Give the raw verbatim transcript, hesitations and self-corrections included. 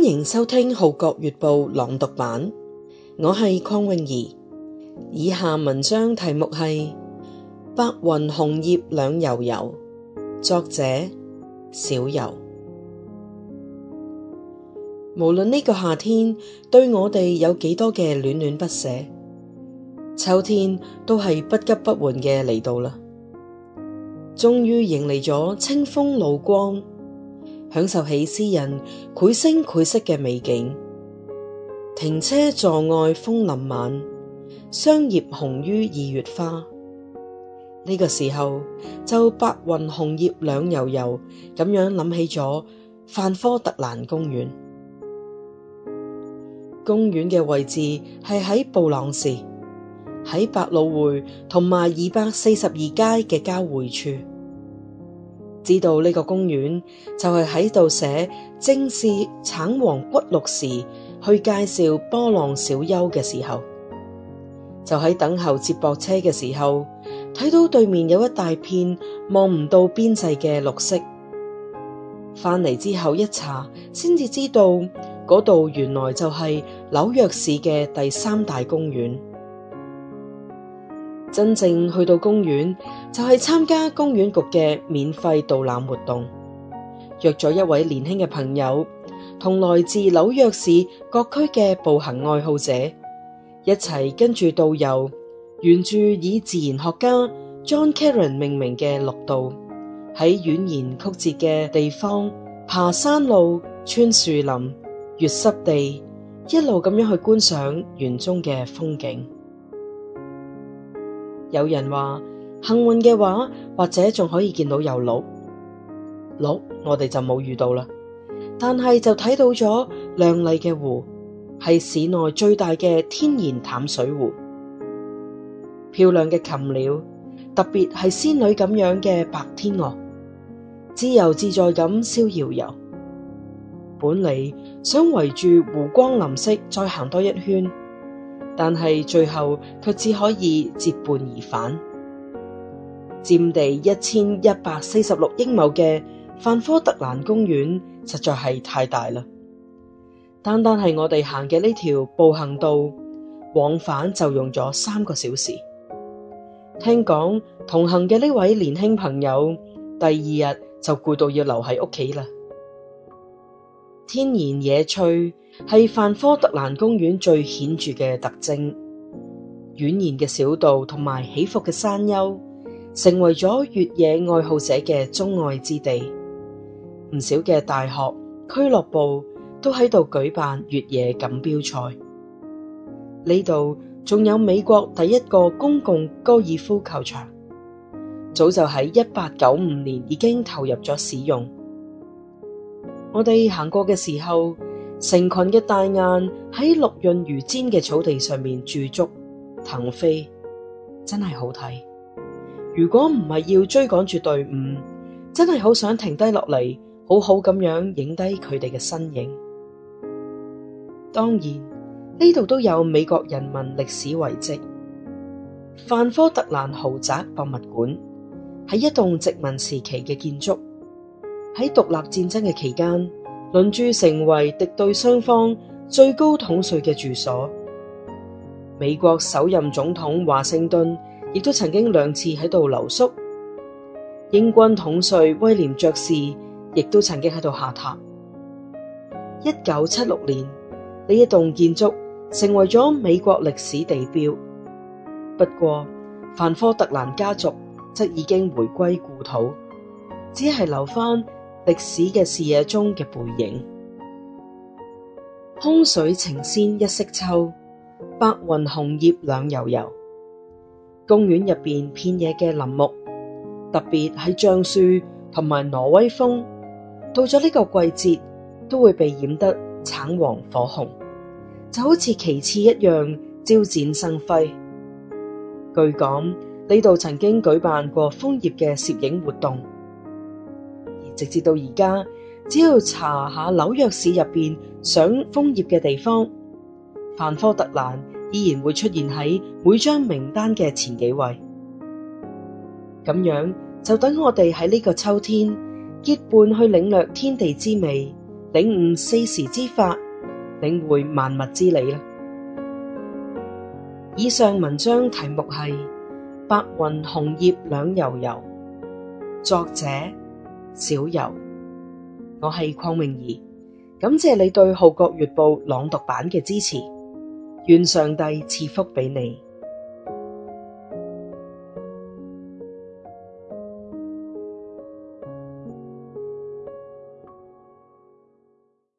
歡迎收聽《號角月報》朗讀版，我係鄺詠儀。以下文章題目係《白雲紅葉兩悠悠》，作者小游。無論呢個夏天對我哋有幾多嘅戀戀不捨，秋天都係不急不緩嘅嚟到啦。終於迎嚟咗清風露光，享受起詩人繪聲繪色嘅美景。停車坐愛楓林晚，霜葉紅於二月花。呢、這個時候就白雲紅葉兩悠悠咁樣諗起咗范科特蘭公園。公園嘅位置係喺布朗士，喺百老匯同埋二百四十二街嘅交匯處。知道呢個公園就係喺度寫正是橙黃橘綠時去介紹波浪小丘嘅時候，就喺等候接駁車嘅時候，睇到對面有一大片望唔到邊際嘅綠色。返嚟之後一查，先至知道嗰度原來就係紐約市嘅第三大公園。真正去到公園，就係參加公園局嘅免費導覽活動，約咗一位年輕嘅朋友，同來自紐約市各區嘅步行愛好者一齊跟住導遊，沿住以自然學家 John Caron 命名嘅綠道，喺蜿蜒曲折嘅地方爬山路、穿樹林、越濕地，一路咁樣去觀賞園中嘅風景。有人話幸運嘅話，或者仲可以見到有鹿。鹿我哋就冇遇到啦，但係就睇到咗亮麗嘅湖，係市內最大嘅天然淡水湖。漂亮嘅禽鳥，特別係仙女咁樣嘅白天鵝，自由自在咁逍遙遊。本嚟想圍住湖光林色再行多一圈，但係最後卻只可以結伴而返。佔地一千一百四十六英畝嘅范科特蘭公園實在係太大啦，單單係我哋行嘅呢條步行道，往返就用咗三個小時。聽講同行嘅呢位年輕朋友，第二日就攰到要留喺屋企啦。天然野趣係范科特蘭公園最顯著嘅特徵，蜿蜒嘅小道同埋起伏嘅山丘，成為咗越野愛好者嘅鍾愛之地。唔少嘅大學、俱樂部都喺度舉辦越野錦標賽。呢度仲有美國第一個公共高爾夫球場，早就喺一八九五年已經投入咗使用。我哋行過嘅時候，成群嘅大雁喺綠潤如氈嘅草地上面駐足騰飛，真係好睇。如果唔係要追趕住隊伍，真係好想停低落嚟，好好咁樣影低佢哋嘅身影。當然，呢度都有美國人民歷史遺跡。范科特蘭豪宅博物館係一棟殖民時期嘅建築，喺獨立戰爭嘅期間，輪駐成為敵對雙方最高統帥嘅住所。美國首任總統華盛頓亦都曾經兩次喺度留宿，英軍統帥威廉爵士亦都曾經喺度下榻。一九七六年，呢一棟建築成為咗美國歷史地標。不過，范科特蘭家族則已經回歸故土，只係留返歷史嘅視野中嘅背影。空水情仙一色秋，白雲紅葉兩悠悠。公園入邊片野嘅林木，特別係橡樹同埋挪威楓，到咗呢個季節都會被染得橙黃火紅，就好似旗幟一樣招展生輝。據講呢度曾經舉辦過楓葉嘅攝影活動，而直至到而家，只要查下紐約市入邊賞楓葉嘅地方，范科特蘭依然會出現喺每張名單嘅前幾位。咁樣就等我哋喺呢個秋天結伴去領略天地之美， 領悟四時之法，領會萬物之理啦。以上文章題目係白雲紅葉兩悠悠，作者小游。我係鄺詠儀，感謝你對《號角月報》朗讀版嘅支持，願上帝賜福俾你。